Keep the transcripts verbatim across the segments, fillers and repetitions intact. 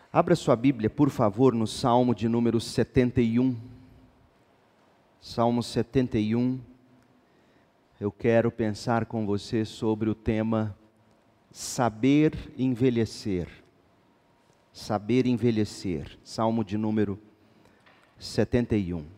Abra sua Bíblia, por favor, no Salmo de número setenta e um. Salmo setenta e um. Eu quero pensar com você sobre o tema saber envelhecer. Saber envelhecer. Salmo de número setenta e um.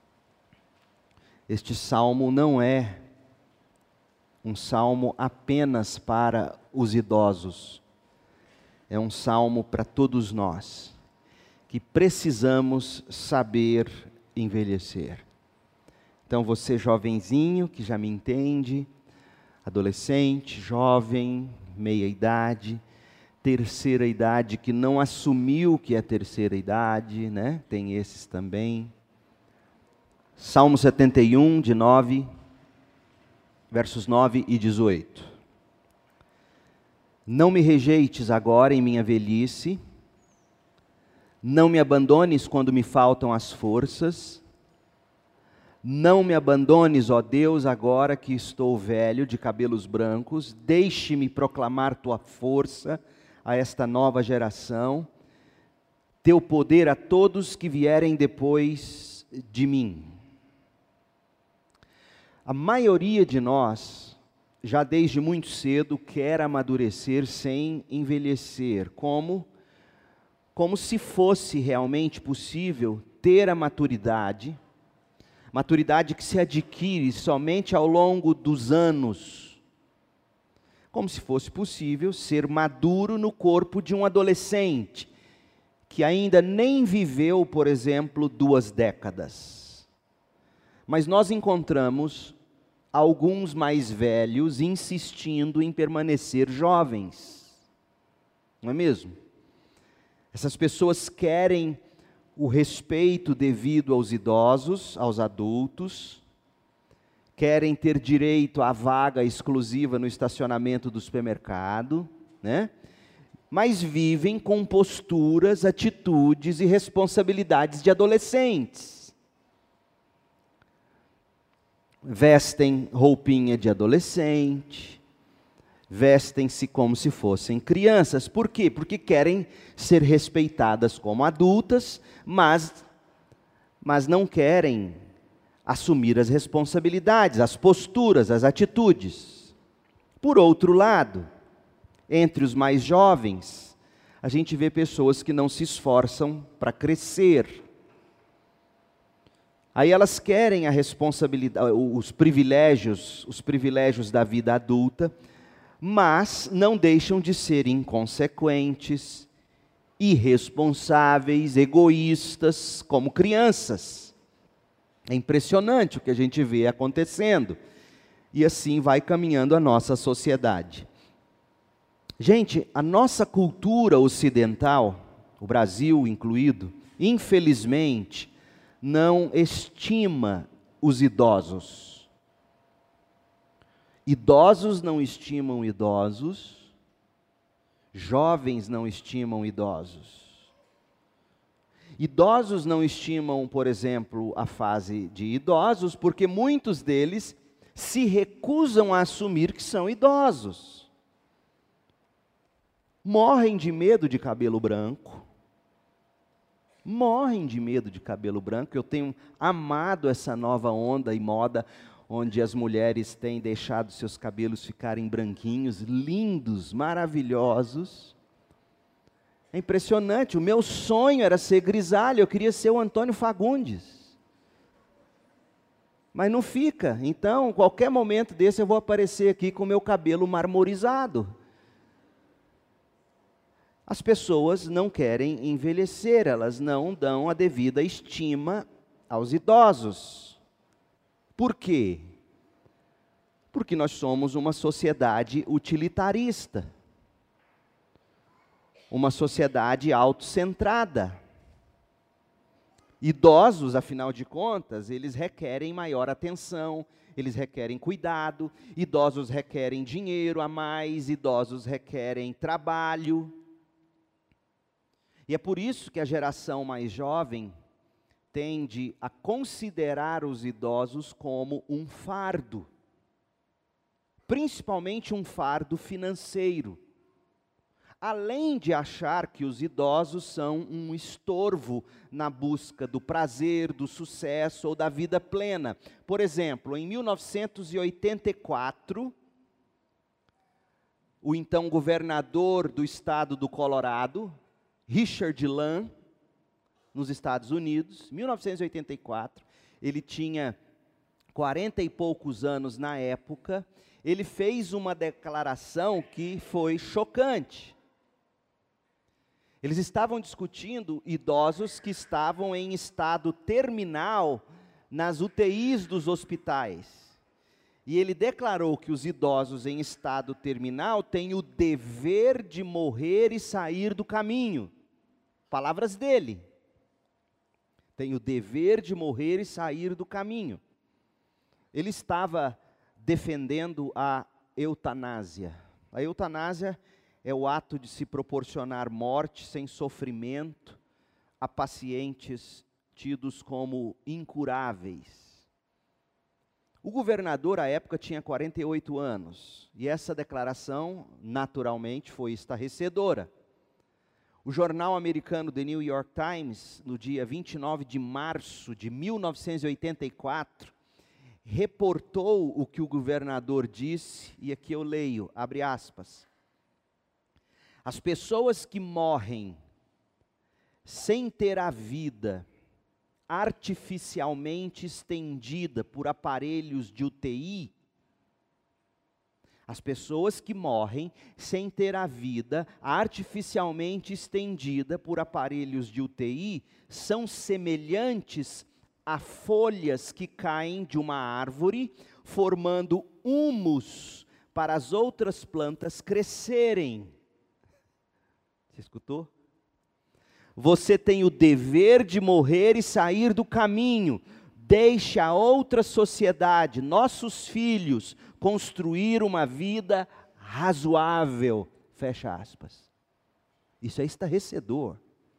Este salmo não é um salmo apenas para os idosos. É um salmo para todos nós, que precisamos saber envelhecer. Então você jovenzinho, que já me entende, adolescente, jovem, meia idade, terceira idade, que não assumiu que é terceira idade, né? Tem esses também. Salmo setenta e um, de nove, versos nove e dezoito. Não me rejeites agora em minha velhice, não me abandones quando me faltam as forças, não me abandones, ó Deus, agora que estou velho, de cabelos brancos, deixe-me proclamar tua força a esta nova geração, teu poder a todos que vierem depois de mim. A maioria de nós, já desde muito cedo, quer amadurecer sem envelhecer, como, como se fosse realmente possível ter a maturidade, maturidade que se adquire somente ao longo dos anos, como se fosse possível ser maduro no corpo de um adolescente, que ainda nem viveu, por exemplo, duas décadas. Mas nós encontramos alguns mais velhos insistindo em permanecer jovens, não é mesmo? Essas pessoas querem o respeito devido aos idosos, aos adultos, querem ter direito à vaga exclusiva no estacionamento do supermercado, né? Mas vivem com posturas, atitudes e responsabilidades de adolescentes. Vestem roupinha de adolescente, vestem-se como se fossem crianças. Por quê? Porque querem ser respeitadas como adultas, mas, mas não querem assumir as responsabilidades, as posturas, as atitudes. Por outro lado, entre os mais jovens, a gente vê pessoas que não se esforçam para crescer. Aí elas querem a responsabilidade, os privilégios, os privilégios da vida adulta, mas não deixam de ser inconsequentes, irresponsáveis, egoístas, como crianças. É impressionante o que a gente vê acontecendo. E assim vai caminhando a nossa sociedade. Gente, a nossa cultura ocidental, o Brasil incluído, infelizmente, não estima os idosos. Idosos não estimam idosos, jovens não estimam idosos. Idosos não estimam, por exemplo, a fase de idosos, porque muitos deles se recusam a assumir que são idosos. Morrem de medo de cabelo branco. Morrem de medo de cabelo branco. Eu tenho amado essa nova onda e moda, onde as mulheres têm deixado seus cabelos ficarem branquinhos, lindos, maravilhosos. É impressionante, o meu sonho era ser grisalho, eu queria ser o Antônio Fagundes. Mas não fica, então, qualquer momento desse eu vou aparecer aqui com o meu cabelo marmorizado. As pessoas não querem envelhecer, elas não dão a devida estima aos idosos. Por quê? Porque nós somos uma sociedade utilitarista, uma sociedade autocentrada. Idosos, afinal de contas, eles requerem maior atenção, eles requerem cuidado, idosos requerem dinheiro a mais, idosos requerem trabalho. E é por isso que a geração mais jovem tende a considerar os idosos como um fardo, principalmente um fardo financeiro. além de achar que os idosos são um estorvo na busca do prazer, do sucesso ou da vida plena. Por exemplo, em mil novecentos e oitenta e quatro, o então governador do estado do Colorado, Richard Land, nos Estados Unidos, mil novecentos e oitenta e quatro, ele tinha quarenta e poucos anos na época, ele fez uma declaração que foi chocante. Eles estavam discutindo idosos que estavam em estado terminal nas U T Is dos hospitais. E ele declarou que os idosos em estado terminal têm o dever de morrer e sair do caminho. Palavras dele. Tem o dever de morrer e sair do caminho. Ele estava defendendo a eutanásia. A eutanásia é o ato de se proporcionar morte sem sofrimento a pacientes tidos como incuráveis. O governador, à época, tinha quarenta e oito anos, e essa declaração, naturalmente, foi estarrecedora. O jornal americano The New York Times, no dia vinte e nove de março de mil novecentos e oitenta e quatro, reportou o que o governador disse, e aqui eu leio, abre aspas. As pessoas que morrem sem ter a vida artificialmente estendida por aparelhos de U T I, as pessoas que morrem sem ter a vida artificialmente estendida por aparelhos de U T I são semelhantes a folhas que caem de uma árvore, formando humus para as outras plantas crescerem. Você escutou? Você tem o dever de morrer e sair do caminho. Deixe a outra sociedade, nossos filhos, construir uma vida razoável. Fecha aspas. Isso é estarrecedor.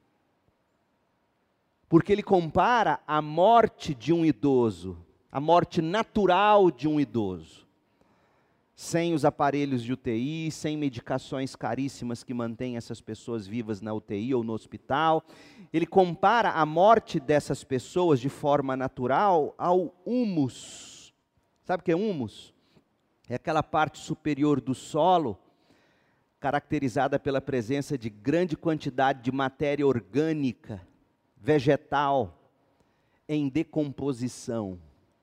Porque ele compara a morte de um idoso, a morte natural de um idoso, sem os aparelhos de U T I, sem medicações caríssimas que mantêm essas pessoas vivas na U T I ou no hospital. Ele compara a morte dessas pessoas de forma natural ao humus. Sabe o que é humus? É aquela parte superior do solo, caracterizada pela presença de grande quantidade de matéria orgânica, vegetal, em decomposição.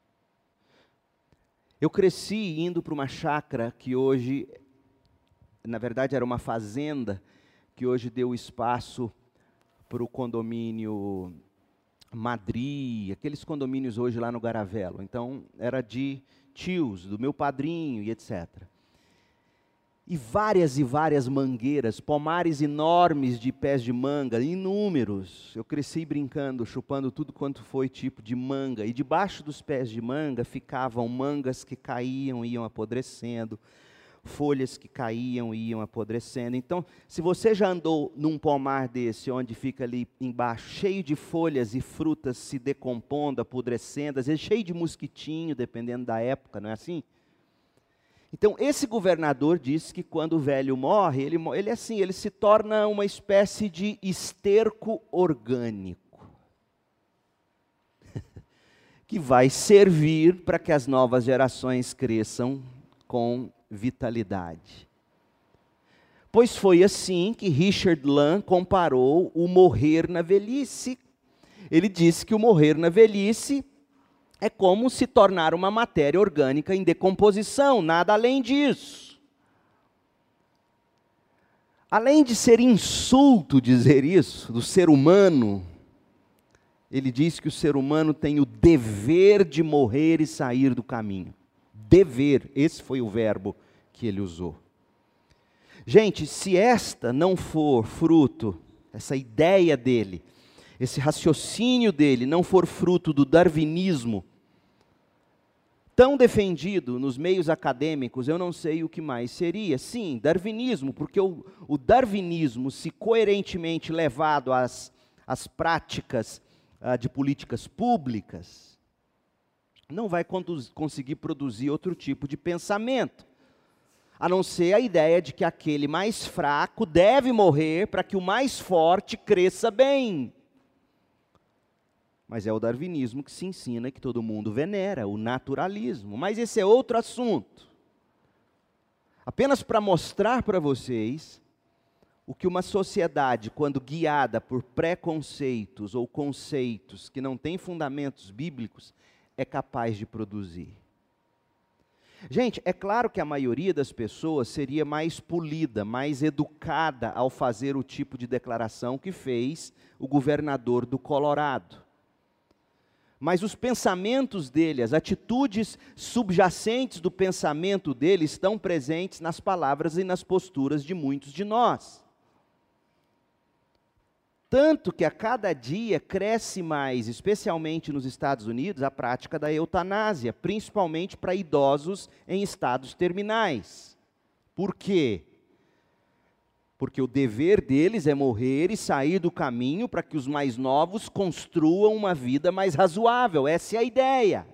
Eu cresci indo para uma chácara que hoje, na verdade era uma fazenda, que hoje deu espaço para o condomínio Madri, aqueles condomínios hoje lá no Garavelo. Então, era de tios, do meu padrinho e etcétera. E várias e várias mangueiras, pomares enormes de pés de manga, inúmeros. Eu cresci brincando, chupando tudo quanto foi tipo de manga. E debaixo dos pés de manga ficavam mangas que caíam e iam apodrecendo, folhas que caíam e iam apodrecendo. Então, se você já andou num pomar desse, onde fica ali embaixo, cheio de folhas e frutas se decompondo, apodrecendo, às vezes cheio de mosquitinho, dependendo da época, não é assim? Então, esse governador disse que quando o velho morre, ele, ele, assim, ele se torna uma espécie de esterco orgânico, que vai servir para que as novas gerações cresçam com vitalidade. Pois foi assim que Richard Land comparou o morrer na velhice. Ele disse que o morrer na velhice é como se tornar uma matéria orgânica em decomposição, nada além disso. Além de ser insulto dizer isso, do ser humano, ele diz que o ser humano tem o dever de morrer e sair do caminho. Dever, esse foi o verbo que ele usou. Gente, se esta não for fruto, essa ideia dele, esse raciocínio dele não for fruto do darwinismo, tão defendido nos meios acadêmicos, eu não sei o que mais seria. Sim, darwinismo, porque o, o darwinismo, se coerentemente levado às, às práticas ah, de políticas públicas, não vai conduz, conseguir produzir outro tipo de pensamento. a não ser a ideia de que aquele mais fraco deve morrer para que o mais forte cresça bem. Mas é o darwinismo que se ensina, que todo mundo venera, o naturalismo. Mas esse é outro assunto. Apenas para mostrar para vocês o que uma sociedade, quando guiada por preconceitos ou conceitos que não têm fundamentos bíblicos, é capaz de produzir. Gente, é claro que a maioria das pessoas seria mais polida, mais educada ao fazer o tipo de declaração que fez o governador do Colorado. Mas os pensamentos dele, as atitudes subjacentes do pensamento dele estão presentes nas palavras e nas posturas de muitos de nós. Tanto que a cada dia cresce mais, especialmente nos Estados Unidos, a prática da eutanásia, principalmente para idosos em estados terminais. Por quê? Porque o dever deles é morrer e sair do caminho para que os mais novos construam uma vida mais razoável. Essa é a ideia.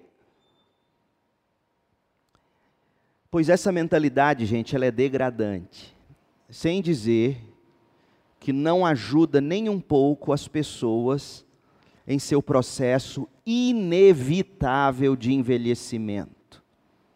Pois essa mentalidade, gente, ela é degradante. Sem dizer que não ajuda nem um pouco as pessoas em seu processo inevitável de envelhecimento.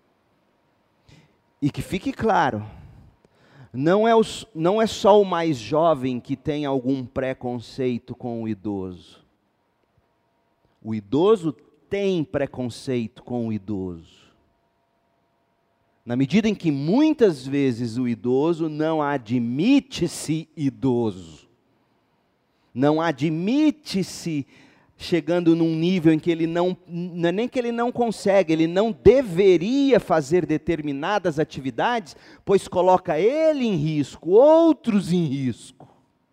E que fique claro, não é, os, não é só o mais jovem que tem algum preconceito com o idoso. O idoso tem preconceito com o idoso. Na medida em que muitas vezes o idoso não admite-se idoso. Não admite-se chegando num nível em que ele não, não é nem que ele não consegue, ele não deveria fazer determinadas atividades, pois coloca ele em risco, outros em risco.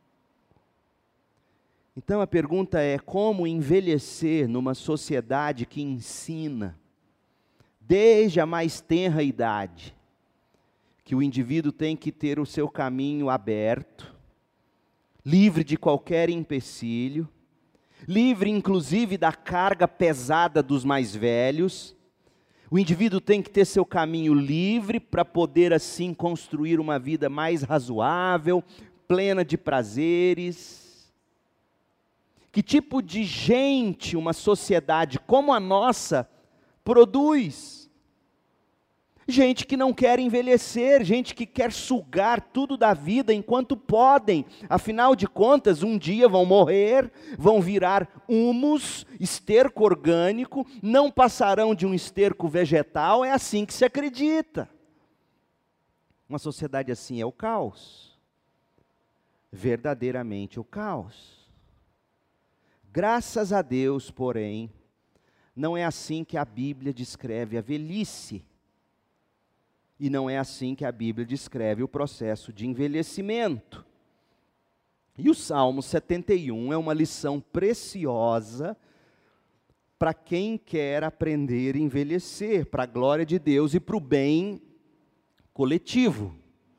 Então a pergunta é: como envelhecer numa sociedade que ensina, desde a mais tenra idade, que o indivíduo tem que ter o seu caminho aberto, livre de qualquer empecilho, livre inclusive da carga pesada dos mais velhos. O indivíduo tem que ter seu caminho livre para poder assim construir uma vida mais razoável, plena de prazeres. Que tipo de gente uma sociedade como a nossa produz? Gente que não quer envelhecer, gente que quer sugar tudo da vida enquanto podem. Afinal de contas, um dia vão morrer, vão virar humus, esterco orgânico, não passarão de um esterco vegetal, é assim que se acredita. Uma sociedade assim é o caos. Verdadeiramente o caos. Graças a Deus, porém, não é assim que a Bíblia descreve a velhice. E não é assim que a Bíblia descreve o processo de envelhecimento. E o Salmo setenta e um é uma lição preciosa para quem quer aprender a envelhecer, para a glória de Deus e para o bem coletivo.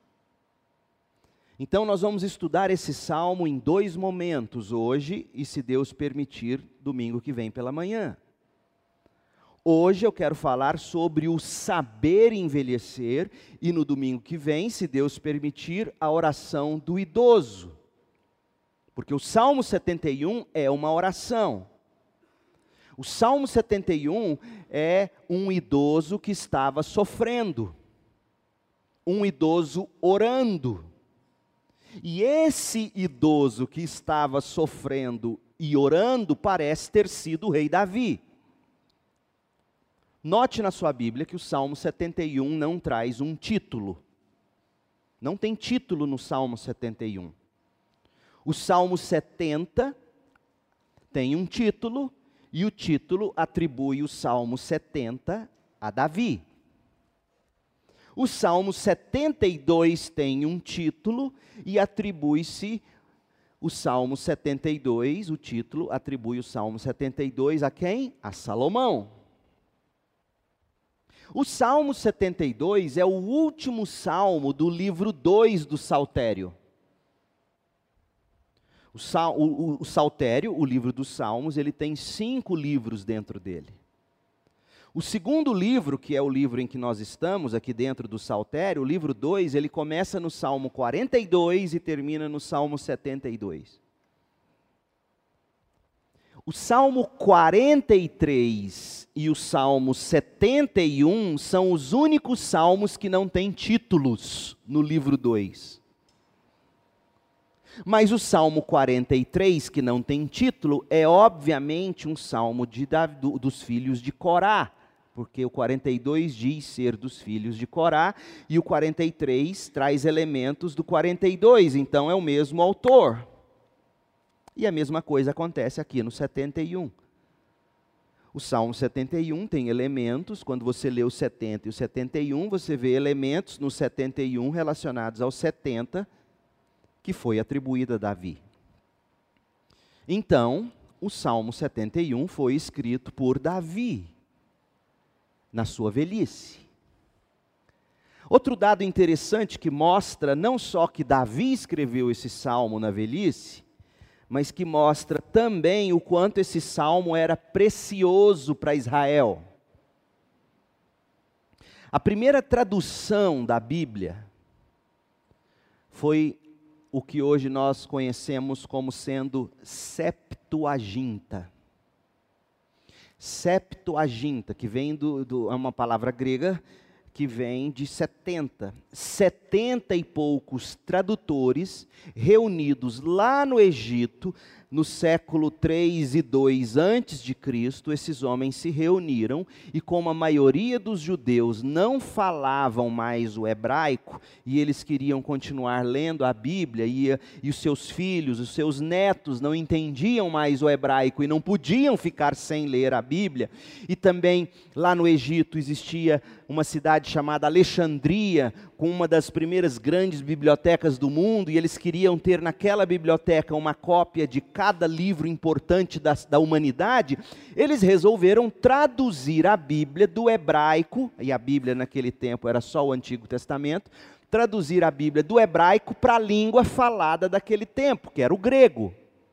Então nós vamos estudar esse salmo em dois momentos, hoje e, se Deus permitir, domingo que vem pela manhã. Hoje eu quero falar sobre o saber envelhecer e no domingo que vem, se Deus permitir, a oração do idoso. Porque o Salmo setenta e um é uma oração. O Salmo setenta e um é um idoso que estava sofrendo. Um idoso orando. E esse idoso que estava sofrendo e orando parece ter sido o rei Davi. Note na sua Bíblia que o Salmo setenta e um não traz um título. Não tem título no Salmo setenta e um. O Salmo setenta tem um título, e o título atribui o Salmo setenta a Davi. O Salmo setenta e dois tem um título, e atribui-se o Salmo setenta e dois, o título atribui o Salmo setenta e dois a quem? A Salomão. O Salmo setenta e dois é o último salmo do livro dois do Saltério. O, sal, o, o Saltério, o livro dos Salmos, ele tem cinco livros dentro dele. O segundo livro, que é o livro em que nós estamos, aqui dentro do Saltério, o livro dois, ele começa no Salmo quarenta e dois e termina no Salmo setenta e dois. O Salmo quarenta e três e o Salmo setenta e um são os únicos salmos que não têm títulos no livro dois. Mas o Salmo quarenta e três, que não tem título, é obviamente um salmo de Davi, do, dos filhos de Corá, porque o quarenta e dois diz ser dos filhos de Corá, e o quarenta e três traz elementos do quarenta e dois, então é o mesmo autor. E a mesma coisa acontece aqui no setenta e um. O Salmo setenta e um tem elementos, quando você lê o setenta e o setenta e um, você vê elementos no setenta e um relacionados ao setenta, que foi atribuída a Davi. Então, o Salmo setenta e um foi escrito por Davi, na sua velhice. Outro dado interessante que mostra não só que Davi escreveu esse salmo na velhice, mas que mostra também o quanto esse salmo era precioso para Israel. A primeira tradução da Bíblia foi o que hoje nós conhecemos como sendo Septuaginta. Septuaginta, que vem do, do, é uma palavra grega que vem de setenta. Setenta e poucos tradutores reunidos lá no Egito, no século três e dois antes de Cristo, esses homens se reuniram e, como a maioria dos judeus não falavam mais o hebraico e eles queriam continuar lendo a Bíblia e, e os seus filhos, os seus netos não entendiam mais o hebraico e não podiam ficar sem ler a Bíblia, e também lá no Egito existia uma cidade chamada Alexandria, com uma das primeiras grandes bibliotecas do mundo, e eles queriam ter naquela biblioteca uma cópia de cada livro importante da, da humanidade. Eles resolveram traduzir a Bíblia do hebraico, e a Bíblia naquele tempo era só o Antigo Testamento, traduzir a Bíblia do hebraico para a língua falada daquele tempo, que era o grego.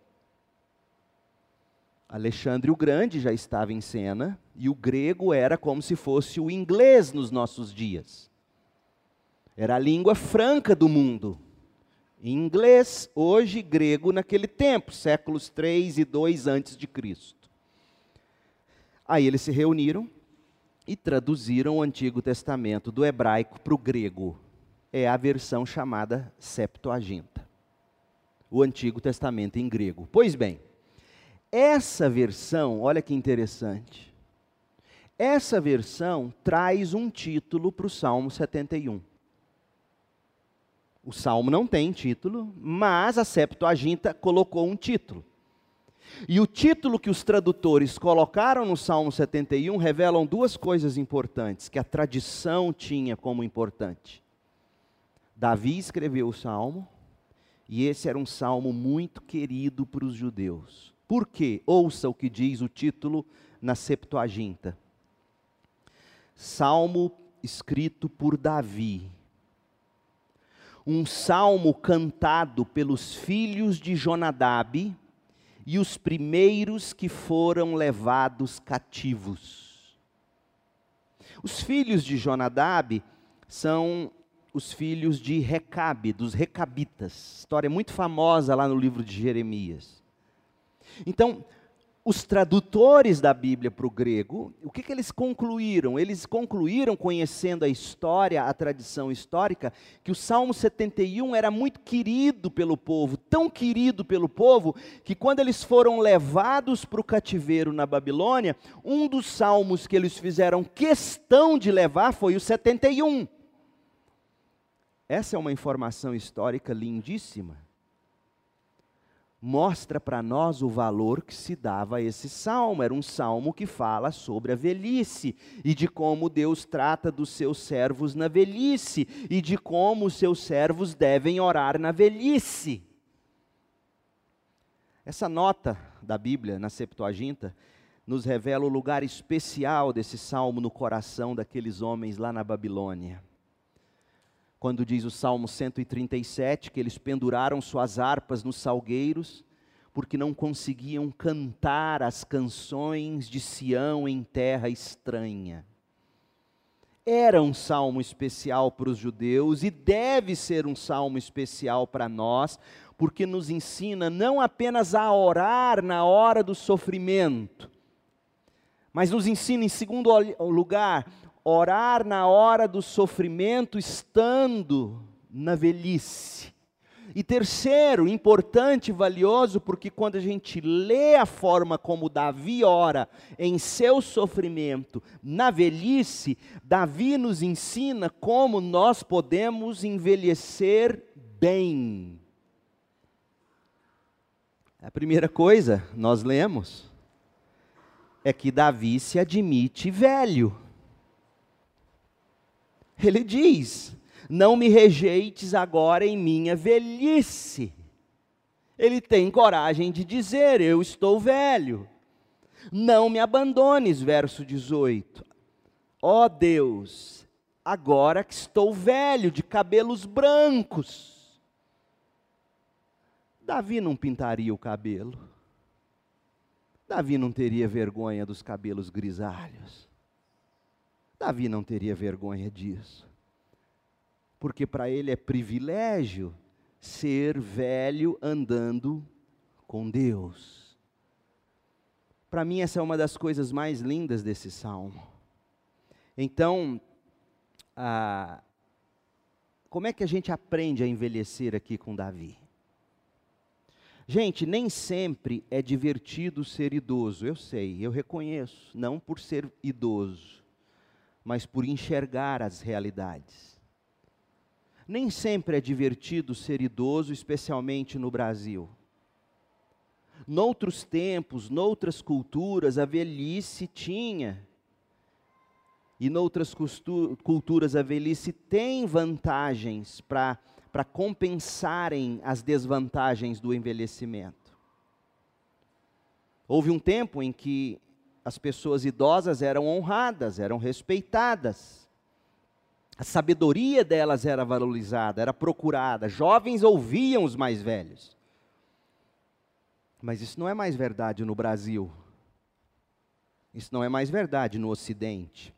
Alexandre o Grande já estava em cena, e o grego era como se fosse o inglês nos nossos dias. Era a língua franca do mundo. Inglês, hoje grego naquele tempo, séculos três e dois antes de Cristo. Aí eles se reuniram e traduziram o Antigo Testamento do hebraico para o grego. É a versão chamada Septuaginta. O Antigo Testamento em grego. Pois bem, essa versão, olha que interessante, essa versão traz um título para o Salmo setenta e um. O Salmo não tem título, mas a Septuaginta colocou um título. E o título que os tradutores colocaram no Salmo setenta e um revelam duas coisas importantes, que a tradição tinha como importante. Davi escreveu o Salmo, e esse era um salmo muito querido para os judeus. Por quê? Ouça o que diz o título na Septuaginta. Salmo escrito por Davi. Um salmo cantado pelos filhos de Jonadab e os primeiros que foram levados cativos. Os filhos de Jonadab são os filhos de Recabe, dos Recabitas. História muito famosa lá no livro de Jeremias. Então, os tradutores da Bíblia para o grego, o que, que eles concluíram? Eles concluíram, conhecendo a história, a tradição histórica, que o Salmo setenta e um era muito querido pelo povo, tão querido pelo povo, que quando eles foram levados para o cativeiro na Babilônia, um dos salmos que eles fizeram questão de levar foi o setenta e um. Essa é uma informação histórica lindíssima. Mostra para nós o valor que se dava a esse salmo. Era um salmo que fala sobre a velhice, e de como Deus trata dos seus servos na velhice, e de como os seus servos devem orar na velhice. Essa nota da Bíblia, na Septuaginta, nos revela o lugar especial desse salmo no coração daqueles homens lá na Babilônia. Quando diz o Salmo cento e trinta e sete, que eles penduraram suas harpas nos salgueiros, porque não conseguiam cantar as canções de Sião em terra estranha. Era um salmo especial para os judeus e deve ser um salmo especial para nós, porque nos ensina não apenas a orar na hora do sofrimento, mas nos ensina, em segundo lugar, orar na hora do sofrimento estando na velhice. E terceiro, importante e valioso, porque quando a gente lê a forma como Davi ora em seu sofrimento, na velhice, Davi nos ensina como nós podemos envelhecer bem. A primeira coisa, nós lemos, é que Davi se admite velho. Ele diz: não me rejeites agora em minha velhice. Ele tem coragem de dizer: eu estou velho. Não me abandones, verso dezoito. Ó Deus, agora que estou velho, de cabelos brancos. Davi não pintaria o cabelo. Davi não teria vergonha dos cabelos grisalhos. Davi não teria vergonha disso. Porque para ele é privilégio ser velho andando com Deus. Para mim essa é uma das coisas mais lindas desse salmo. Então, ah, como é que a gente aprende a envelhecer aqui com Davi? Gente, nem sempre é divertido ser idoso, eu sei, eu reconheço, não por ser idoso, mas por enxergar as realidades. Nem sempre é divertido ser idoso, especialmente no Brasil. Noutros tempos, noutras culturas, a velhice tinha, e noutras culturas a velhice tem vantagens para para compensarem as desvantagens do envelhecimento. Houve um tempo em que as pessoas idosas eram honradas, eram respeitadas. A sabedoria delas era valorizada, era procurada. Jovens ouviam os mais velhos. Mas isso não é mais verdade no Brasil. Isso não é mais verdade no Ocidente.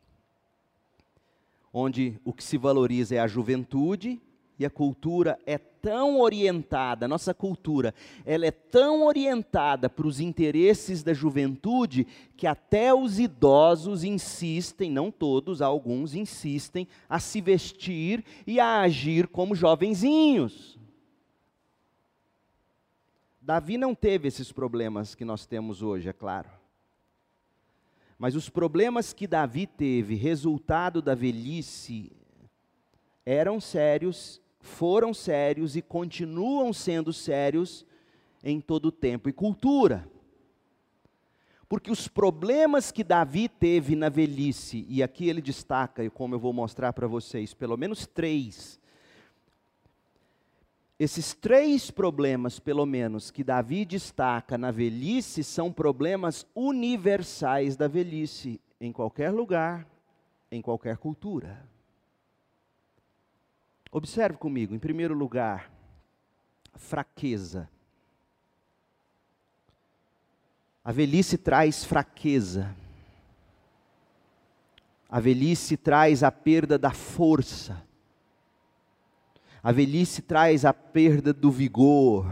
Onde o que se valoriza é a juventude, e a cultura é tão orientada, nossa cultura, ela é tão orientada para os interesses da juventude, que até os idosos insistem, não todos, alguns insistem, a se vestir e a agir como jovenzinhos. Davi não teve esses problemas que nós temos hoje, é claro. Mas os problemas que Davi teve, resultado da velhice, eram sérios, foram sérios e continuam sendo sérios em todo tempo e cultura. Porque os problemas que Davi teve na velhice, e aqui ele destaca, e como eu vou mostrar para vocês, pelo menos três. Esses três problemas, pelo menos, que Davi destaca na velhice, são problemas universais da velhice, em qualquer lugar, em qualquer cultura. Observe comigo, em primeiro lugar, fraqueza. A velhice traz fraqueza. A velhice traz a perda da força. A velhice traz a perda do vigor.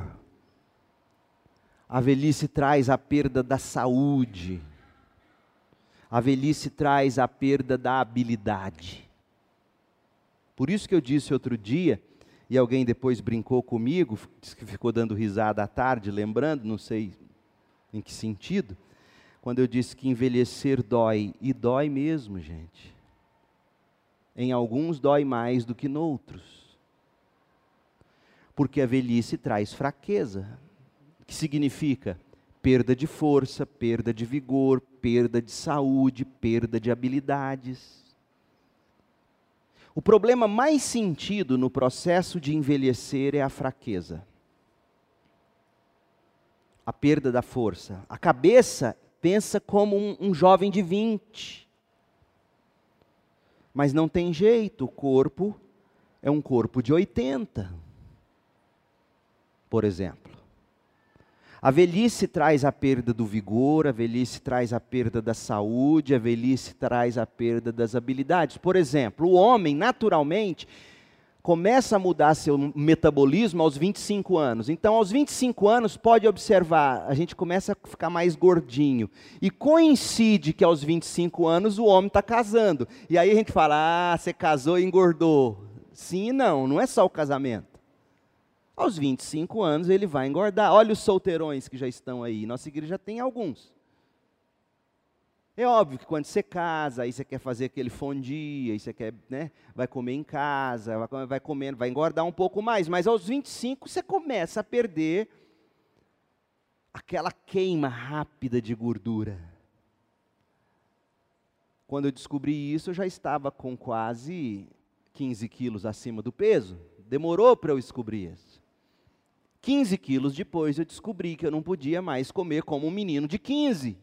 A velhice traz a perda da saúde. A velhice traz a perda da habilidade. Por isso que eu disse outro dia, e alguém depois brincou comigo, disse que ficou dando risada à tarde, lembrando, não sei em que sentido, quando eu disse que envelhecer dói, e dói mesmo, gente. Em alguns dói mais do que noutros. Porque a velhice traz fraqueza, que significa perda de força, perda de vigor, perda de saúde, perda de habilidades. O problema mais sentido no processo de envelhecer é a fraqueza. A perda da força. A cabeça pensa como um, um jovem de vinte. Mas não tem jeito, o corpo é um corpo de oitenta. Por exemplo. A velhice traz a perda do vigor, a velhice traz a perda da saúde, a velhice traz a perda das habilidades. Por exemplo, o homem, naturalmente, começa a mudar seu metabolismo aos vinte e cinco anos. Então, aos vinte e cinco anos, pode observar, a gente começa a ficar mais gordinho. E coincide que aos vinte e cinco anos o homem está casando. E aí a gente fala, ah, você casou e engordou. Sim e não, não é só o casamento. Aos vinte e cinco anos ele vai engordar. Olha os solteirões que já estão aí. Nossa igreja já tem alguns. É óbvio que quando você casa, aí você quer fazer aquele fondue, aí você quer, né, vai comer em casa, vai, vai comendo, vai engordar um pouco mais, mas aos vinte e cinco você começa a perder aquela queima rápida de gordura. Quando eu descobri isso, eu já estava com quase quinze quilos acima do peso. Demorou para eu descobrir isso. quinze quilos depois eu descobri que eu não podia mais comer como um menino de quinze.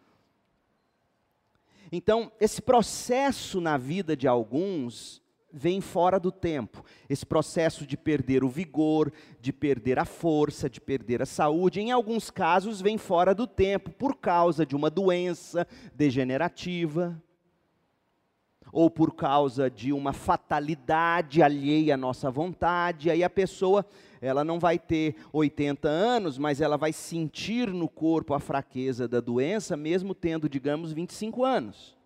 Então, esse processo na vida de alguns vem fora do tempo. Esse processo de perder o vigor, de perder a força, de perder a saúde, em alguns casos vem fora do tempo, por causa de uma doença degenerativa, ou por causa de uma fatalidade alheia à nossa vontade. Aí a pessoa, ela não vai ter oitenta anos, mas ela vai sentir no corpo a fraqueza da doença, mesmo tendo, digamos, vinte e cinco anos.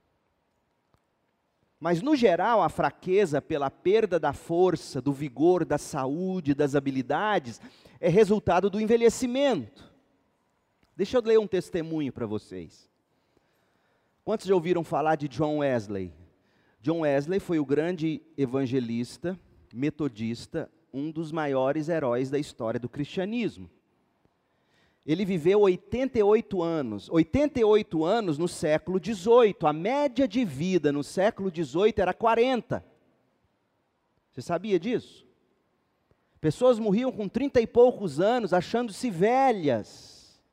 Mas, no geral, a fraqueza pela perda da força, do vigor, da saúde, das habilidades, é resultado do envelhecimento. Deixa eu ler um testemunho para vocês. Quantos já ouviram falar de John Wesley? John Wesley foi o grande evangelista, metodista, um dos maiores heróis da história do cristianismo. Ele viveu oitenta e oito anos, oitenta e oito anos no século dezoito, a média de vida no século dezoito era quarenta. Você sabia disso? Pessoas morriam com trinta e poucos anos, achando-se velhas.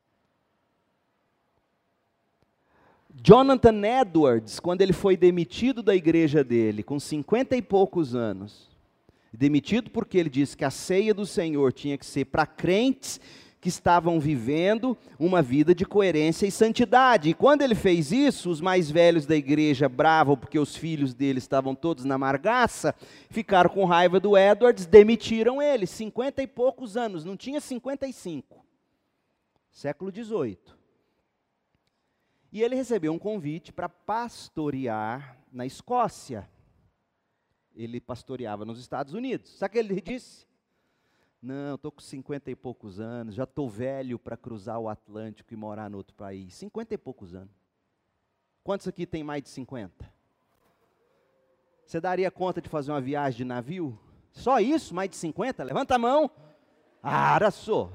Jonathan Edwards, quando ele foi demitido da igreja dele, com cinquenta e poucos anos, demitido porque ele disse que a ceia do Senhor tinha que ser para crentes que estavam vivendo uma vida de coerência e santidade. E quando ele fez isso, os mais velhos da igreja, bravos porque os filhos dele estavam todos na margaça, ficaram com raiva do Edwards, demitiram ele, cinquenta e poucos anos, não tinha cinquenta e cinco, século dezoito. E ele recebeu um convite para pastorear na Escócia. Ele pastoreava nos Estados Unidos. Sabe o que ele disse? Não, estou com cinquenta e poucos anos, já estou velho para cruzar o Atlântico e morar no outro país. cinquenta e poucos anos. Quantos aqui tem mais de cinquenta? Você daria conta de fazer uma viagem de navio? Só isso, mais de cinquenta? Levanta a mão. Araçô.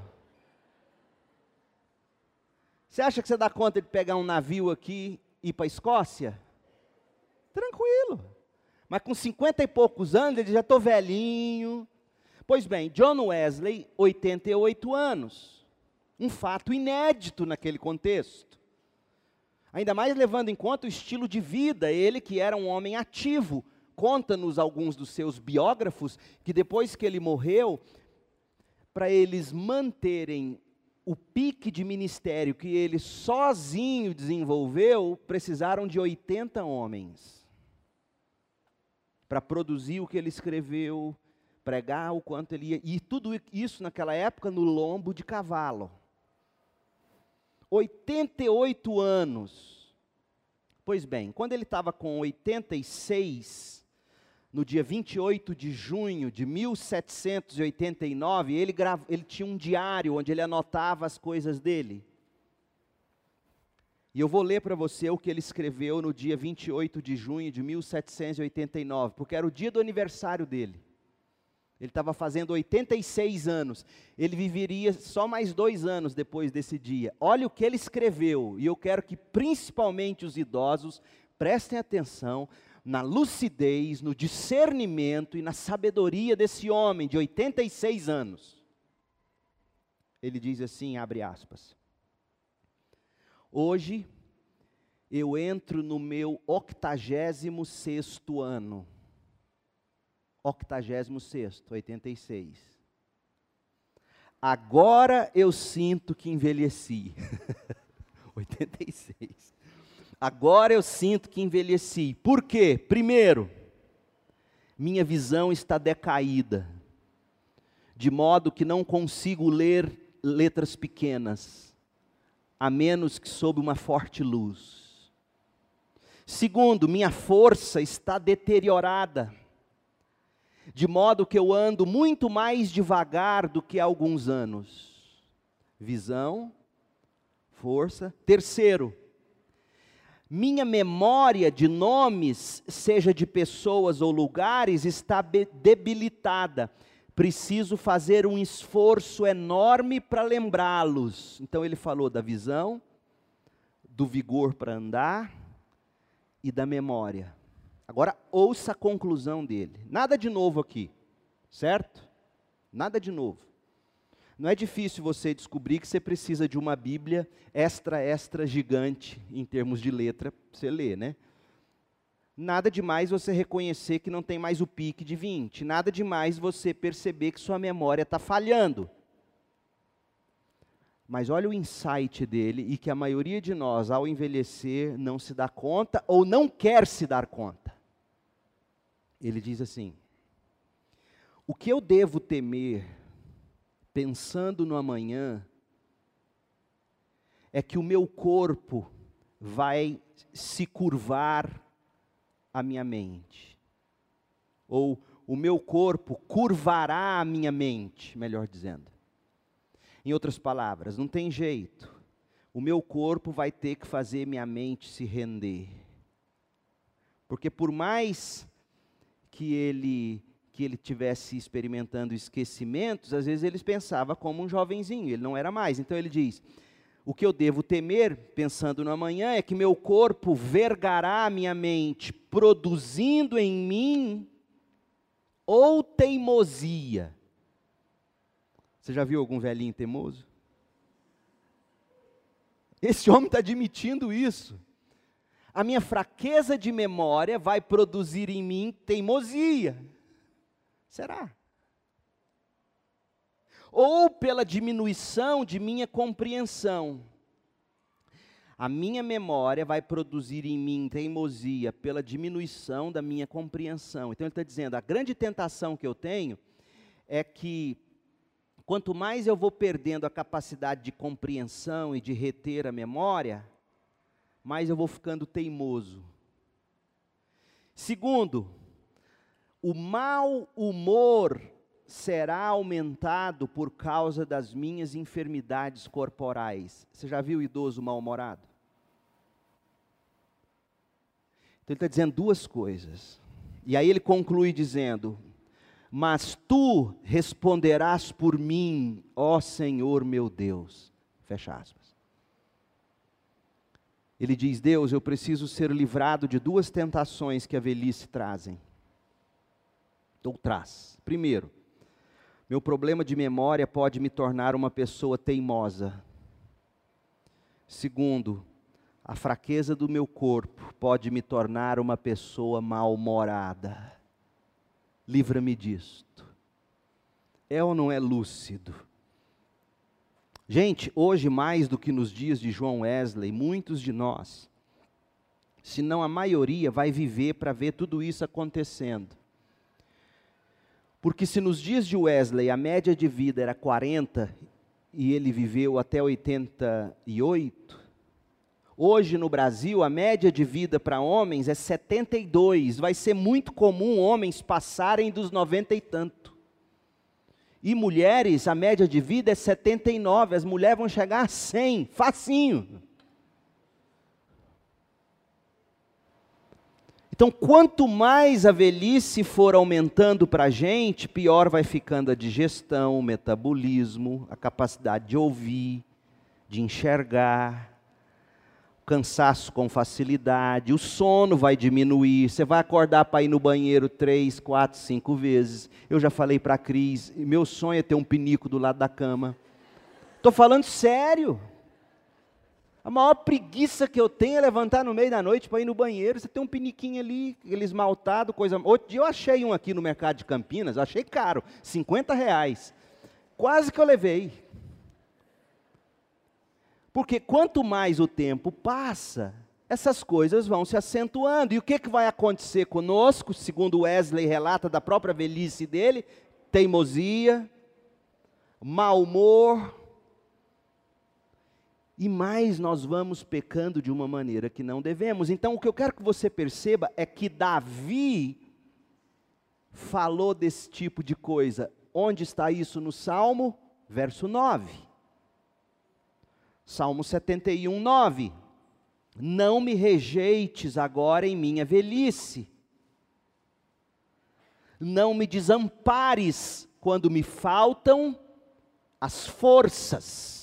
Você acha que você dá conta de pegar um navio aqui e ir para a Escócia? Tranquilo. Mas com cinquenta e poucos anos, ele já estou velhinho. Pois bem, John Wesley, oitenta e oito anos. Um fato inédito naquele contexto. Ainda mais levando em conta o estilo de vida, ele que era um homem ativo. Conta-nos alguns dos seus biógrafos, que depois que ele morreu, para eles manterem o pique de ministério que ele sozinho desenvolveu, precisaram de oitenta homens. Para produzir o que ele escreveu, pregar o quanto ele ia, e tudo isso naquela época no lombo de cavalo. oitenta e oito anos. Pois bem, quando ele estava com oitenta e seis, no dia vinte e oito de junho de mil setecentos e oitenta e nove, ele, grava, ele tinha um diário onde ele anotava as coisas dele. E eu vou ler para você o que ele escreveu no dia vinte e oito de junho de mil setecentos e oitenta e nove, porque era o dia do aniversário dele. Ele estava fazendo oitenta e seis anos, ele viveria só mais dois anos depois desse dia. Olha o que ele escreveu, e eu quero que principalmente os idosos prestem atenção na lucidez, no discernimento e na sabedoria desse homem de oitenta e seis anos. Ele diz assim, abre aspas: hoje eu entro no meu octagésimo sexto ano. Octagésimo sexto, oitenta e seis. agora eu sinto que envelheci. oitenta e seis. Agora eu sinto que envelheci. Por quê? Primeiro, minha visão está decaída, de modo que não consigo ler letras pequenas, a menos que sob uma forte luz. Segundo, minha força está deteriorada, de modo que eu ando muito mais devagar do que há alguns anos. Visão, força. Terceiro, minha memória de nomes, seja de pessoas ou lugares, está debilitada. Preciso fazer um esforço enorme para lembrá-los. Então ele falou da visão, do vigor para andar e da memória. Agora ouça a conclusão dele. Nada de novo aqui, certo? Nada de novo. Não é difícil você descobrir que você precisa de uma Bíblia extra, extra gigante, em termos de letra, para você ler, né? Nada demais você reconhecer que não tem mais o pique de vinte. Nada demais você perceber que sua memória está falhando. Mas olha o insight dele, e que a maioria de nós, ao envelhecer, não se dá conta, ou não quer se dar conta. Ele diz assim: o que eu devo temer, pensando no amanhã, é que o meu corpo vai se curvar à minha mente. Ou o meu corpo curvará a minha mente, melhor dizendo. Em outras palavras, não tem jeito. O meu corpo vai ter que fazer minha mente se render. Porque por mais que ele que ele tivesse experimentando esquecimentos, às vezes ele pensava como um jovenzinho, ele não era mais. Então ele diz: o que eu devo temer, pensando no amanhã, é que meu corpo vergará a minha mente, produzindo em mim ou teimosia. Você já viu algum velhinho teimoso? Esse homem está admitindo isso. A minha fraqueza de memória vai produzir em mim teimosia. Será? Ou pela diminuição de minha compreensão. A minha memória vai produzir em mim teimosia pela diminuição da minha compreensão. Então ele está dizendo, a grande tentação que eu tenho é que quanto mais eu vou perdendo a capacidade de compreensão e de reter a memória, mais eu vou ficando teimoso. Segundo, o mau humor será aumentado por causa das minhas enfermidades corporais. Você já viu o idoso mal-humorado? Então ele está dizendo duas coisas. E aí ele conclui dizendo: mas tu responderás por mim, ó Senhor meu Deus. Fecha aspas. Ele diz: Deus, eu preciso ser livrado de duas tentações que a velhice trazem. Ou traz. Primeiro, meu problema de memória pode me tornar uma pessoa teimosa. Segundo, a fraqueza do meu corpo pode me tornar uma pessoa mal-humorada. Livra-me disto. É ou não é lúcido? Gente, hoje mais do que nos dias de João Wesley, muitos de nós, se não a maioria, vai viver para ver tudo isso acontecendo. Porque se nos dias de Wesley a média de vida era quarenta, e ele viveu até oitenta e oito, hoje no Brasil a média de vida para homens é setenta e dois, vai ser muito comum homens passarem dos noventa e tanto. E mulheres, a média de vida é setenta e nove, as mulheres vão chegar a cem, facinho. Então, quanto mais a velhice for aumentando para a gente, pior vai ficando a digestão, o metabolismo, a capacidade de ouvir, de enxergar, cansaço com facilidade, o sono vai diminuir, você vai acordar para ir no banheiro três, quatro, cinco vezes. Eu já falei para a Cris, meu sonho é ter um pinico do lado da cama. Estou falando sério. A maior preguiça que eu tenho é levantar no meio da noite para ir no banheiro. Você tem um piniquinho ali, aquele esmaltado, coisa... Outro dia eu achei um aqui no mercado de Campinas, eu achei caro, cinquenta reais. quase que eu levei. Porque quanto mais o tempo passa, essas coisas vão se acentuando. E o que, que vai acontecer conosco, segundo Wesley relata da própria velhice dele? Teimosia, mau humor. E mais nós vamos pecando de uma maneira que não devemos. Então o que eu quero que você perceba é que Davi falou desse tipo de coisa. Onde está isso no Salmo? Verso nove. Salmo setenta e um, nove. Não me rejeites agora em minha velhice. Não me desampares quando me faltam as forças.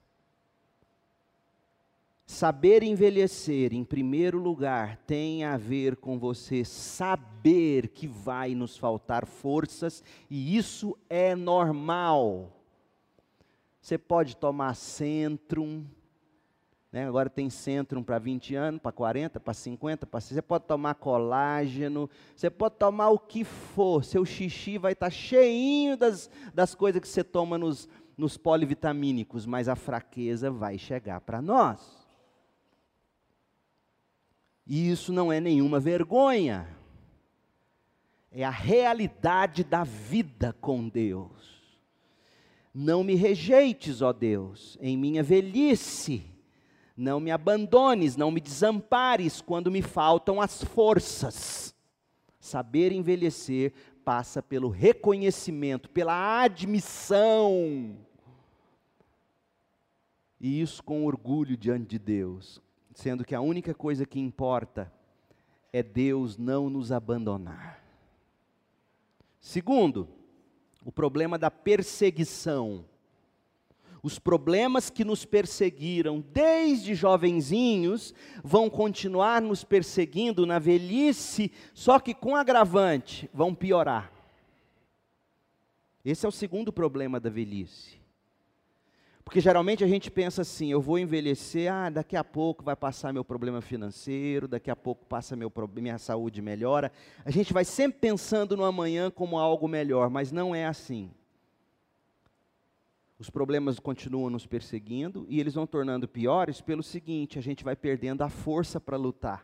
Saber envelhecer, em primeiro lugar, tem a ver com você saber que vai nos faltar forças, e isso é normal. Você pode tomar Centrum, né? Agora tem Centrum para vinte anos, para quarenta, para cinquenta, para sessenta. Você pode tomar colágeno, você pode tomar o que for, seu xixi vai estar cheinho das, das coisas que você toma nos, nos polivitamínicos, mas a fraqueza vai chegar para nós. E isso não é nenhuma vergonha, é a realidade da vida com Deus. Não me rejeites, ó Deus, em minha velhice, não me abandones, não me desampares quando me faltam as forças. Saber envelhecer passa pelo reconhecimento, pela admissão, e isso com orgulho diante de Deus. Sendo que a única coisa que importa é Deus não nos abandonar. Segundo, o problema da perseguição. Os problemas que nos perseguiram desde jovenzinhos vão continuar nos perseguindo na velhice, só que com agravante, vão piorar. Esse é o segundo problema da velhice. Porque geralmente a gente pensa assim, eu vou envelhecer, ah, daqui a pouco vai passar meu problema financeiro, daqui a pouco passa meu, minha saúde melhora. A gente vai sempre pensando no amanhã como algo melhor, mas não é assim. Os problemas continuam nos perseguindo e eles vão tornando piores pelo seguinte, a gente vai perdendo a força para lutar,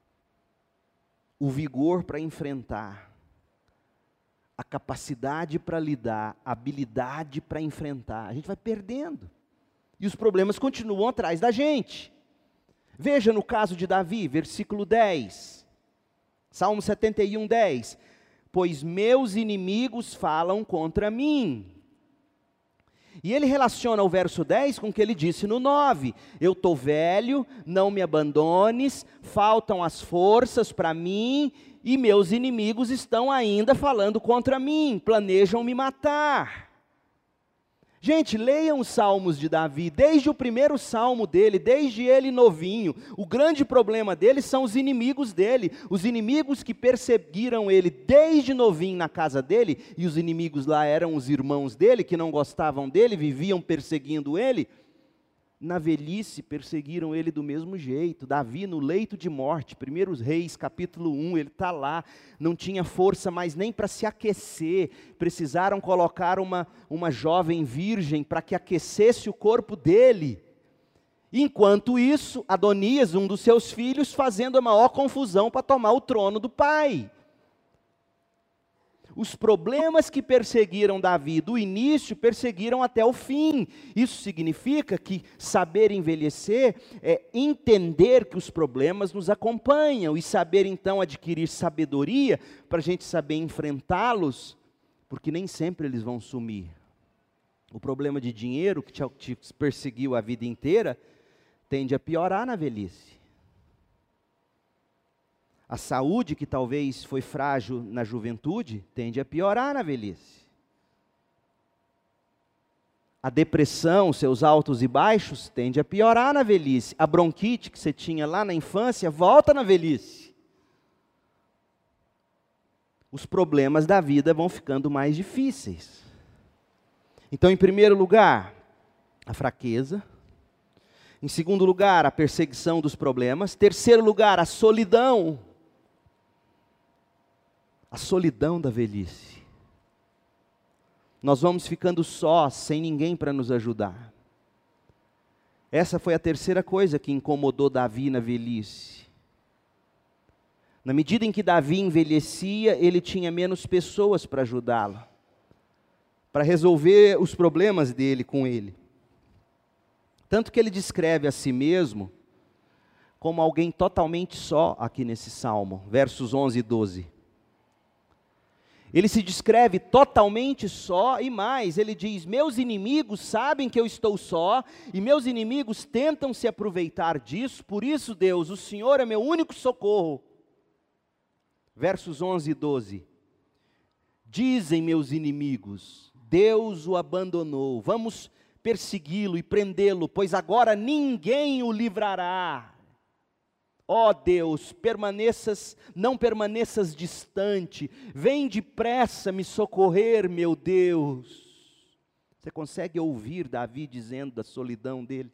o vigor para enfrentar, a capacidade para lidar, a habilidade para enfrentar. A gente vai perdendo. E os problemas continuam atrás da gente. Veja no caso de Davi, versículo dez. Salmo setenta e um, dez. Pois meus inimigos falam contra mim. E ele relaciona o verso dez com o que ele disse no nove. Eu estou velho, não me abandones, faltam as forças para mim, e meus inimigos estão ainda falando contra mim, planejam me matar. Gente, leiam os salmos de Davi, desde o primeiro salmo dele, desde ele novinho. O grande problema dele são os inimigos dele, os inimigos que perseguiram ele desde novinho na casa dele, e os inimigos lá eram os irmãos dele, que não gostavam dele, viviam perseguindo ele. Na velhice perseguiram ele do mesmo jeito. Davi no leito de morte, Primeiros Reis, capítulo um, ele está lá, não tinha força mais nem para se aquecer, precisaram colocar uma, uma jovem virgem para que aquecesse o corpo dele. Enquanto isso, Adonias, um dos seus filhos, fazendo a maior confusão para tomar o trono do pai. Os problemas que perseguiram Davi do início, perseguiram até o fim. Isso significa que saber envelhecer é entender que os problemas nos acompanham, e saber então adquirir sabedoria para a gente saber enfrentá-los, porque nem sempre eles vão sumir. O problema de dinheiro que te, te perseguiu a vida inteira, tende a piorar na velhice. A saúde, que talvez foi frágil na juventude, tende a piorar na velhice. A depressão, seus altos e baixos, tende a piorar na velhice. A bronquite que você tinha lá na infância, volta na velhice. Os problemas da vida vão ficando mais difíceis. Então, em primeiro lugar, a fraqueza. Em segundo lugar, a perseguição dos problemas. Terceiro lugar, a solidão. A solidão da velhice. nós vamos ficando sós, sem ninguém para nos ajudar. Essa foi a terceira coisa que incomodou Davi na velhice. Na medida em que Davi envelhecia, ele tinha menos pessoas para ajudá-lo, para resolver os problemas dele com ele. Tanto que ele descreve a si mesmo como alguém totalmente só aqui nesse salmo, versos onze e doze. Ele se descreve totalmente só e mais, ele diz: meus inimigos sabem que eu estou só e meus inimigos tentam se aproveitar disso, por isso, Deus, o Senhor é meu único socorro. Versos onze e doze. Dizem meus inimigos, Deus o abandonou, vamos persegui-lo e prendê-lo, pois agora ninguém o livrará. Ó Deus, permaneças, não permaneças distante, vem depressa me socorrer, meu Deus. Você consegue ouvir Davi dizendo da solidão dele?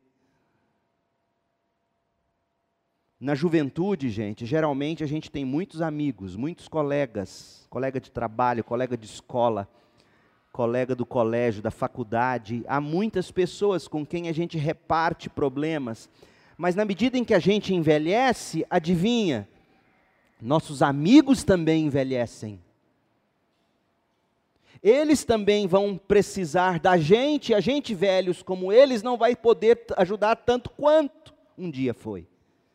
Na juventude, gente, geralmente a gente tem muitos amigos, muitos colegas, colega de trabalho, colega de escola, colega do colégio, da faculdade. Há muitas pessoas com quem a gente reparte problemas. Mas na medida em que a gente envelhece, adivinha, nossos amigos também envelhecem. Eles também vão precisar da gente, e a gente velhos como eles não vai poder ajudar tanto quanto um dia foi.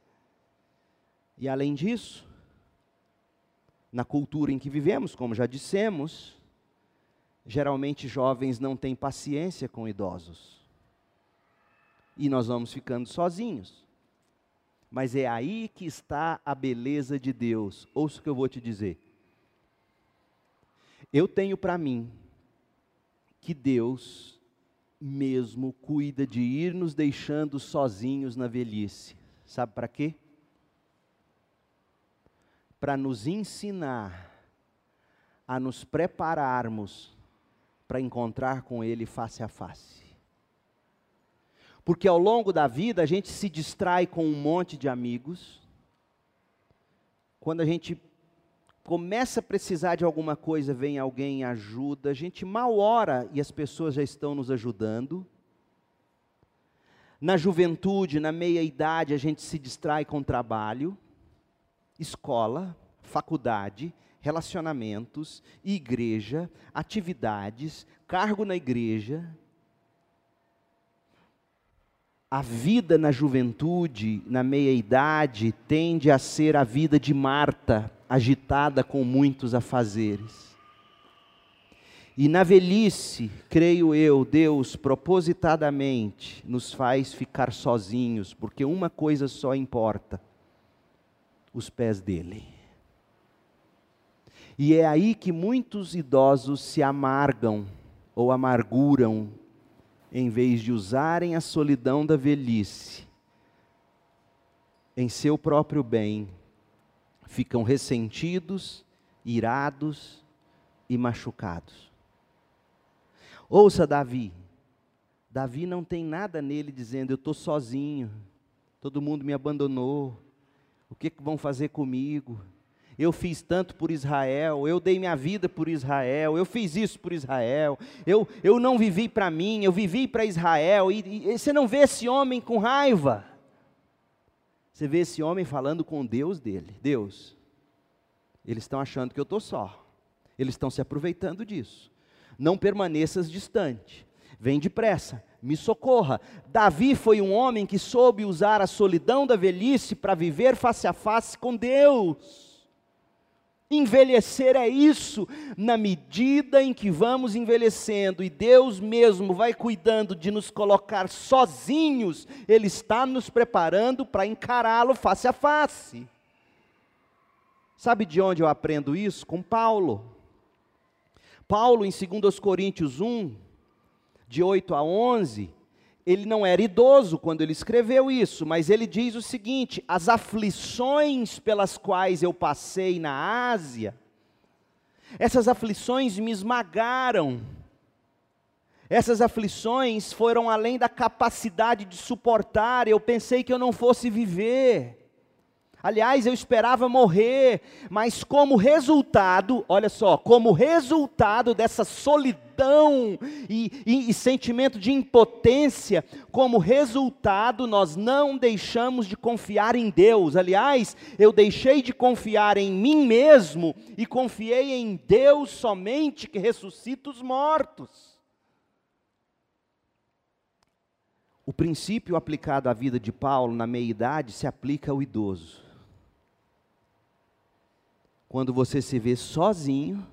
E além disso, na cultura em que vivemos, como já dissemos, geralmente jovens não têm paciência com idosos. E nós vamos ficando sozinhos. Mas é aí que está a beleza de Deus. Ouça o que eu vou te dizer. Eu tenho para mim que Deus mesmo cuida de ir nos deixando sozinhos na velhice. Sabe para quê? Para nos ensinar a nos prepararmos para encontrar com Ele face a face. Porque ao longo da vida a gente se distrai com um monte de amigos. Quando a gente começa a precisar de alguma coisa, vem alguém e ajuda. A gente mal ora e as pessoas já estão nos ajudando. Na juventude, na meia-idade, a gente se distrai com trabalho, escola, faculdade, relacionamentos, igreja, atividades, cargo na igreja. A vida na juventude, na meia-idade, tende a ser a vida de Marta, agitada com muitos afazeres. E na velhice, creio eu, Deus propositadamente nos faz ficar sozinhos, porque uma coisa só importa: os pés dele. E é aí que muitos idosos se amargam ou amarguram, em vez de usarem a solidão da velhice em seu próprio bem, ficam ressentidos, irados e machucados. Ouça Davi. Davi não tem nada nele dizendo: eu estou sozinho, todo mundo me abandonou, o que, que vão fazer comigo? Eu fiz tanto por Israel, eu dei minha vida por Israel, eu fiz isso por Israel, eu, eu não vivi para mim, eu vivi para Israel. E, e você não vê esse homem com raiva. Você vê esse homem falando com Deus dele. Deus, eles estão achando que eu estou só, eles estão se aproveitando disso. Não permaneças distante, vem depressa, me socorra. Davi foi um homem que soube usar a solidão da velhice para viver face a face com Deus. Envelhecer é isso, na medida em que vamos envelhecendo, e Deus mesmo vai cuidando de nos colocar sozinhos, Ele está nos preparando para encará-lo face a face. Sabe de onde eu aprendo isso? Com Paulo. Paulo, em dois Coríntios um, de oito a onze, ele não era idoso quando ele escreveu isso, mas ele diz o seguinte: as aflições pelas quais eu passei na Ásia, essas aflições me esmagaram, essas aflições foram além da capacidade de suportar, eu pensei que eu não fosse viver. Aliás, eu esperava morrer, mas como resultado, olha só, como resultado dessa solidão e, e, e sentimento de impotência, como resultado nós não deixamos de confiar em Deus. Aliás, eu deixei de confiar em mim mesmo e confiei em Deus somente que ressuscita os mortos. O princípio aplicado à vida de Paulo na meia-idade se aplica ao idoso. Quando você se vê sozinho,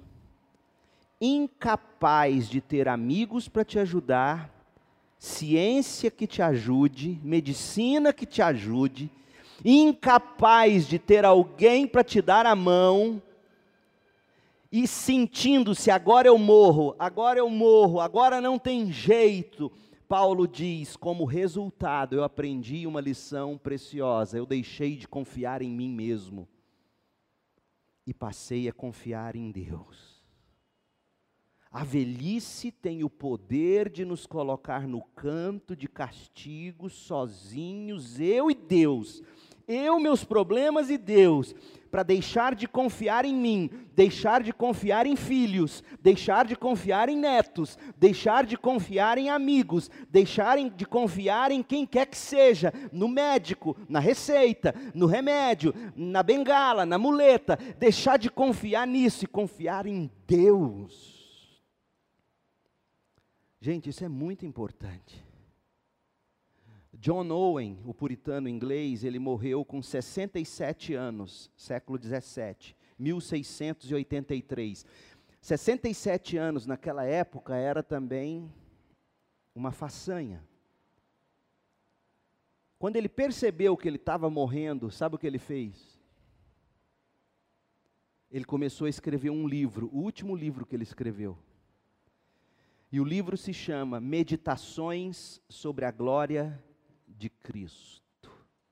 incapaz de ter amigos para te ajudar, ciência que te ajude, medicina que te ajude, incapaz de ter alguém para te dar a mão, e sentindo-se, agora eu morro, agora eu morro, agora não tem jeito. Paulo diz, como resultado, eu aprendi uma lição preciosa, eu deixei de confiar em mim mesmo. E passei a confiar em Deus. A velhice tem o poder de nos colocar no canto de castigo, sozinhos, eu e Deus. Eu, meus problemas e Deus, para deixar de confiar em mim, deixar de confiar em filhos, deixar de confiar em netos, deixar de confiar em amigos, deixar de confiar em quem quer que seja, no médico, na receita, no remédio, na bengala, na muleta, deixar de confiar nisso e confiar em Deus. Gente, isso é muito importante. John Owen, o puritano inglês, ele morreu com sessenta e sete anos, século dezessete, mil seiscentos e oitenta e três. sessenta e sete anos naquela época era também uma façanha. Quando ele percebeu que ele estava morrendo, sabe o que ele fez? Ele começou a escrever um livro, o último livro que ele escreveu. E o livro se chama Meditações sobre a Glória de Cristo.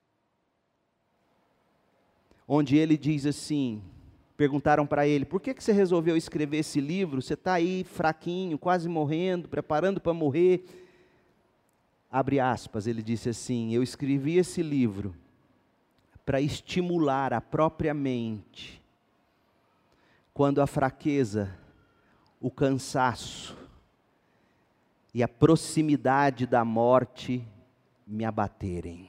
Onde ele diz assim, perguntaram para ele, por que, que você resolveu escrever esse livro? Você está aí fraquinho, quase morrendo, preparando para morrer. Abre aspas, ele disse assim, eu escrevi esse livro para estimular a própria mente, quando a fraqueza, o cansaço e a proximidade da morte me abaterem.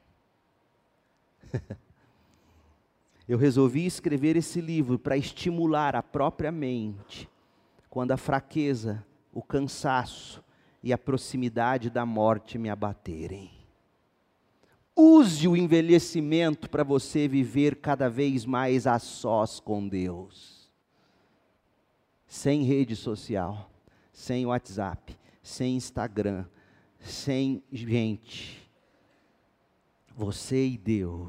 Eu resolvi escrever esse livro para estimular a própria mente, quando a fraqueza, o cansaço e a proximidade da morte me abaterem. Use o envelhecimento para você viver cada vez mais a sós com Deus. Sem rede social, sem WhatsApp, sem Instagram, sem gente, você e Deus.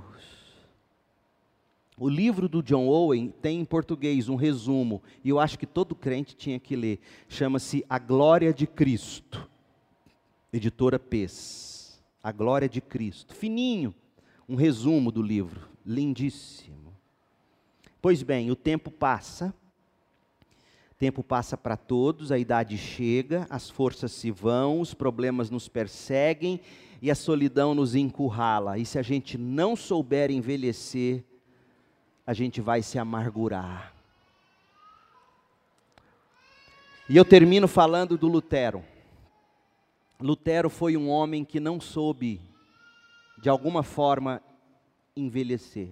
O livro do John Owen tem em português um resumo, e eu acho que todo crente tinha que ler, chama-se A Glória de Cristo, editora Pes, A Glória de Cristo, fininho, um resumo do livro, lindíssimo. Pois bem, o tempo passa, o tempo passa para todos, a idade chega, as forças se vão, os problemas nos perseguem e a solidão nos encurrala. E se a gente não souber envelhecer, a gente vai se amargurar. E eu termino falando do Lutero. Lutero foi um homem que não soube, de alguma forma, envelhecer.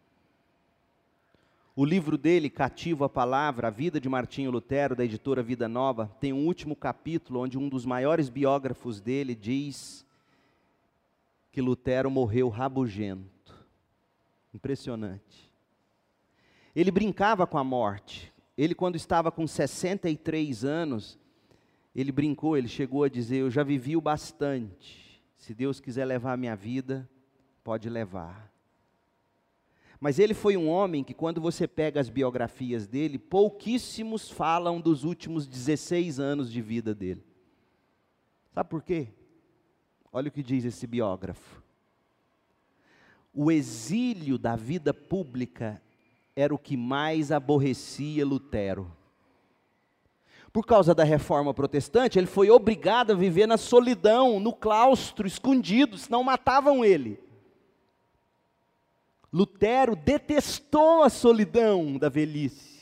O livro dele, Cativo à Palavra, A Vida de Martinho Lutero, da editora Vida Nova, tem um último capítulo onde um dos maiores biógrafos dele diz que Lutero morreu rabugento. Impressionante. Ele brincava com a morte. Ele, quando estava com sessenta e três anos, ele brincou, ele chegou a dizer, eu já vivi o bastante. Se Deus quiser levar a minha vida, pode levar. Mas ele foi um homem que, quando você pega as biografias dele, pouquíssimos falam dos últimos dezesseis anos de vida dele. Sabe por quê? Olha o que diz esse biógrafo. O exílio da vida pública era o que mais aborrecia Lutero. Por causa da reforma protestante, ele foi obrigado a viver na solidão, no claustro, escondido, senão matavam ele. Lutero detestou a solidão da velhice.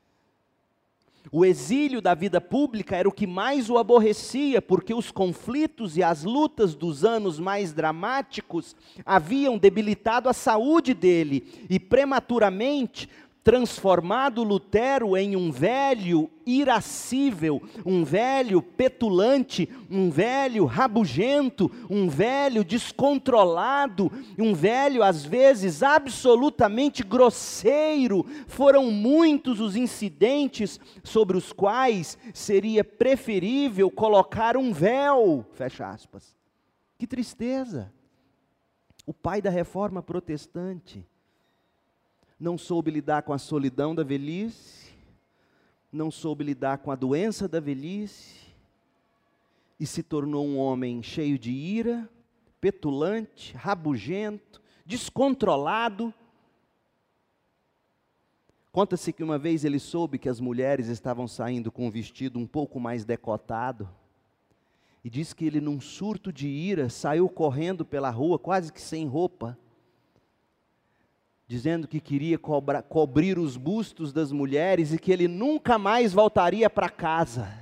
O exílio da vida pública era o que mais o aborrecia, porque os conflitos e as lutas dos anos mais dramáticos haviam debilitado a saúde dele e prematuramente transformado Lutero em um velho irascível, um velho petulante, um velho rabugento, um velho descontrolado, um velho às vezes absolutamente grosseiro. Foram muitos os incidentes sobre os quais seria preferível colocar um véu, fecha aspas. Que tristeza! O pai da reforma protestante não soube lidar com a solidão da velhice, não soube lidar com a doença da velhice, e se tornou um homem cheio de ira, petulante, rabugento, descontrolado. Conta-se que uma vez ele soube que as mulheres estavam saindo com um vestido um pouco mais decotado, e diz que ele, num surto de ira, saiu correndo pela rua, quase que sem roupa, dizendo que queria cobra, cobrir os bustos das mulheres e que ele nunca mais voltaria para casa.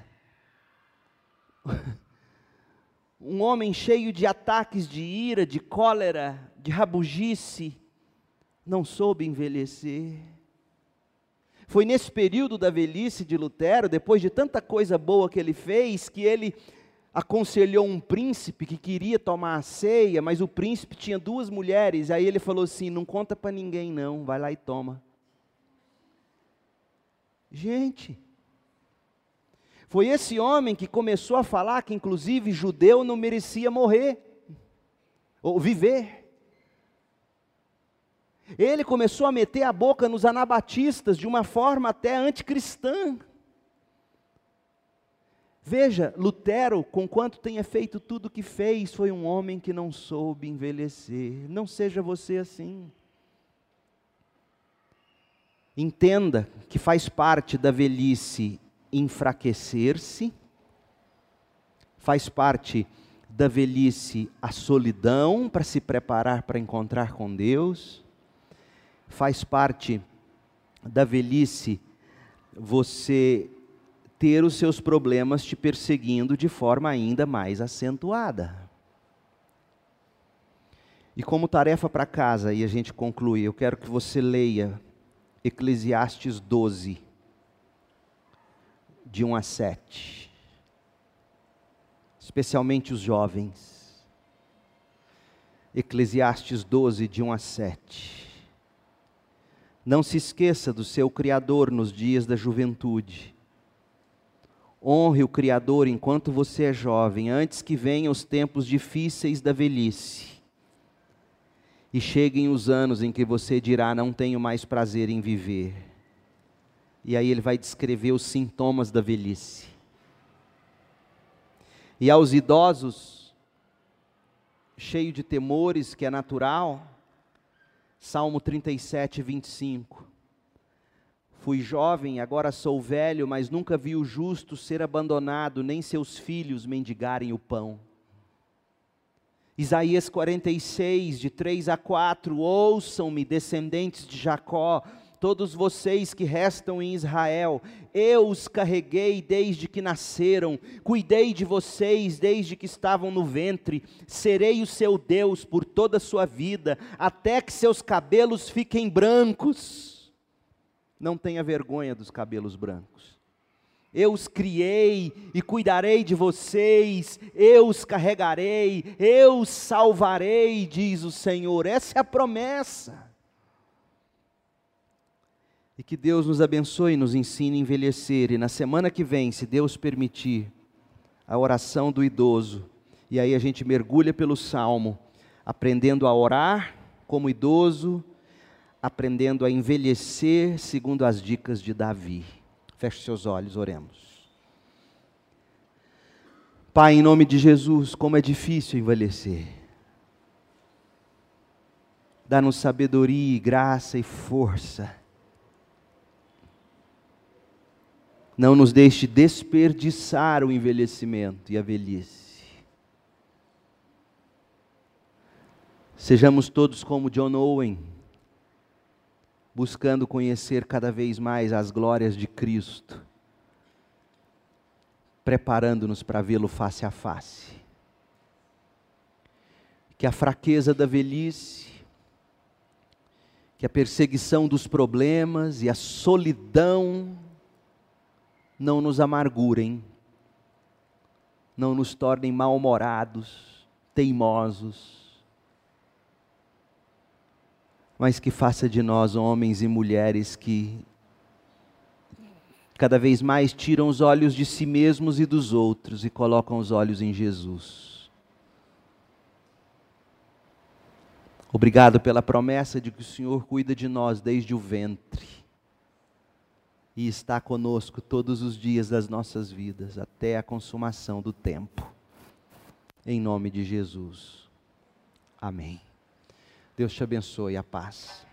Um homem cheio de ataques de ira, de cólera, de rabugice, não soube envelhecer. Foi nesse período da velhice de Lutero, depois de tanta coisa boa que ele fez, que ele aconselhou um príncipe que queria tomar a ceia, mas o príncipe tinha duas mulheres. Aí ele falou assim: não conta para ninguém não, vai lá e toma. Gente, foi esse homem que começou a falar que inclusive judeu não merecia morrer, ou viver. Ele começou a meter a boca nos anabatistas de uma forma até anticristã. Veja, Lutero, conquanto tenha feito tudo o que fez, foi um homem que não soube envelhecer. Não seja você assim. Entenda que faz parte da velhice enfraquecer-se, faz parte da velhice a solidão para se preparar para encontrar com Deus, faz parte da velhice você ter os seus problemas te perseguindo de forma ainda mais acentuada. E como tarefa para casa, e a gente conclui, eu quero que você leia Eclesiastes doze, de um a sete. Especialmente os jovens. Eclesiastes doze, de um a sete. Não se esqueça do seu Criador nos dias da juventude. Honre o Criador enquanto você é jovem, antes que venham os tempos difíceis da velhice. E cheguem os anos em que você dirá: não tenho mais prazer em viver. E aí ele vai descrever os sintomas da velhice. E aos idosos, cheio de temores, que é natural, Salmo trinta e sete, vinte e cinco. Fui jovem, agora sou velho, mas nunca vi o justo ser abandonado, nem seus filhos mendigarem o pão. Isaías quarenta e seis, de três a quatro, ouçam-me, descendentes de Jacó, todos vocês que restam em Israel, eu os carreguei desde que nasceram, cuidei de vocês desde que estavam no ventre, serei o seu Deus por toda a sua vida, até que seus cabelos fiquem brancos. Não tenha vergonha dos cabelos brancos. Eu os criei e cuidarei de vocês, eu os carregarei, eu os salvarei, diz o Senhor. Essa é a promessa. E que Deus nos abençoe e nos ensine a envelhecer. E na semana que vem, se Deus permitir, a oração do idoso. E aí a gente mergulha pelo Salmo, aprendendo a orar como idoso, aprendendo a envelhecer segundo as dicas de Davi. Feche seus olhos, oremos. Pai, em nome de Jesus, como é difícil envelhecer. Dá-nos sabedoria, graça e força. Não nos deixe desperdiçar o envelhecimento e a velhice. Sejamos todos como John Owen, buscando conhecer cada vez mais as glórias de Cristo, preparando-nos para vê-lo face a face. Que a fraqueza da velhice, que a perseguição dos problemas e a solidão não nos amargurem, não nos tornem mal-humorados, teimosos, mas que faça de nós homens e mulheres que cada vez mais tiram os olhos de si mesmos e dos outros e colocam os olhos em Jesus. Obrigado pela promessa de que o Senhor cuida de nós desde o ventre e está conosco todos os dias das nossas vidas, até a consumação do tempo. Em nome de Jesus. Amém. Deus te abençoe, a paz.